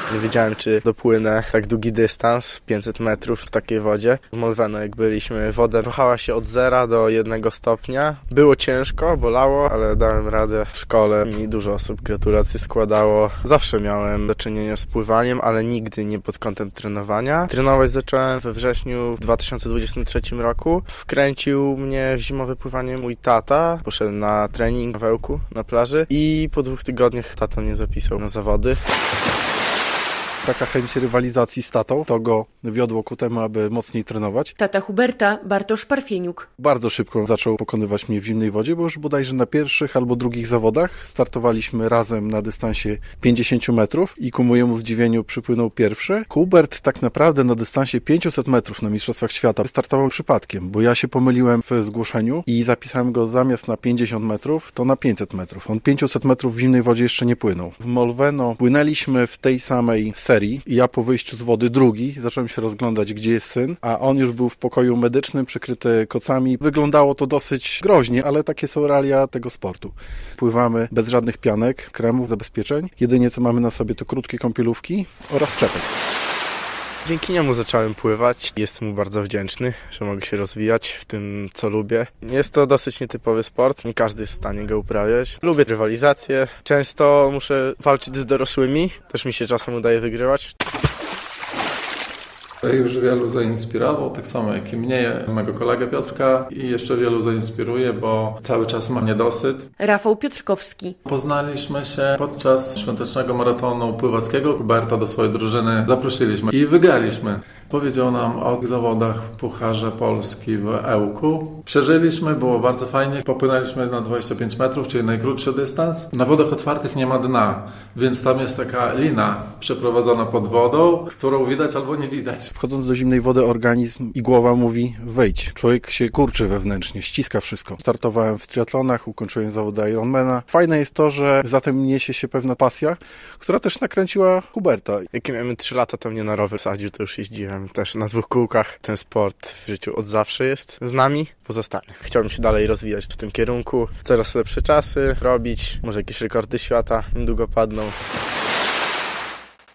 Nie wiedziałem, czy dopłynę tak długi dystans, 500 metrów w takiej wodzie. W Molveno jak byliśmy, woda ruchała się od 0 do 1 stopnia. Było ciężko, bolało, ale dałem radę. W szkole mi dużo osób gratulacje składało. Zawsze miałem do czynienia z pływaniem, ale nigdy nie pod kątem trenowania. Trenować zacząłem we wrześniu w 2023 roku. Wkręcił mnie w zimowe pływanie mój tata. Poszedłem na trening w Ełku na plaży i po 2 tygodniach tata mnie zapisał na zawody. Taka chęć rywalizacji z tatą, to go wiodło ku temu, aby mocniej trenować. Tata Huberta, Bartosz Parfieniuk. Bardzo szybko zaczął pokonywać mnie w zimnej wodzie, bo już bodajże na pierwszych albo drugich zawodach startowaliśmy razem na dystansie 50 metrów i ku mojemu zdziwieniu przypłynął pierwszy. Hubert tak naprawdę na dystansie 500 metrów na Mistrzostwach Świata startował przypadkiem, bo ja się pomyliłem w zgłoszeniu i zapisałem go zamiast na 50 metrów, to na 500 metrów. On 500 metrów w zimnej wodzie jeszcze nie płynął. W Molveno płynęliśmy w tej samej serii. Ja po wyjściu z wody drugi zacząłem się rozglądać, gdzie jest syn, a on już był w pokoju medycznym, przykryty kocami. Wyglądało to dosyć groźnie, ale takie są realia tego sportu. Pływamy bez żadnych pianek, kremów, zabezpieczeń. Jedynie co mamy na sobie to krótkie kąpielówki oraz czepek. Dzięki niemu zacząłem pływać. Jestem mu bardzo wdzięczny, że mogę się rozwijać w tym, co lubię. Jest to dosyć nietypowy sport, nie każdy jest w stanie go uprawiać. Lubię rywalizację, często muszę walczyć z dorosłymi, też mi się czasem udaje wygrywać. Już wielu zainspirował, tak samo jak i mnie, mego kolegę Piotrka i jeszcze wielu zainspiruje, bo cały czas ma niedosyt. Rafał Piotrkowski. Poznaliśmy się podczas świątecznego maratonu pływackiego. Huberta do swojej drużyny zaprosiliśmy i wygraliśmy. Powiedział nam o zawodach Pucharze Polski w Ełku. Przeżyliśmy, było bardzo fajnie. Popłynęliśmy na 25 metrów, czyli najkrótszy dystans. Na wodach otwartych nie ma dna, więc tam jest taka lina przeprowadzona pod wodą, którą widać albo nie widać. Wchodząc do zimnej wody organizm i głowa mówi wejdź. Człowiek się kurczy wewnętrznie, ściska wszystko. Startowałem w triatlonach, ukończyłem zawody Ironmana. Fajne jest to, że za tym niesie się pewna pasja, która też nakręciła Huberta. Jak miałem 3 lata, to mnie na rower sadził, to już jeździłem też na 2 kółkach. Ten sport w życiu od zawsze jest z nami, pozostanę. Chciałbym się dalej rozwijać w tym kierunku, coraz lepsze czasy robić, może jakieś rekordy świata niedługo padną.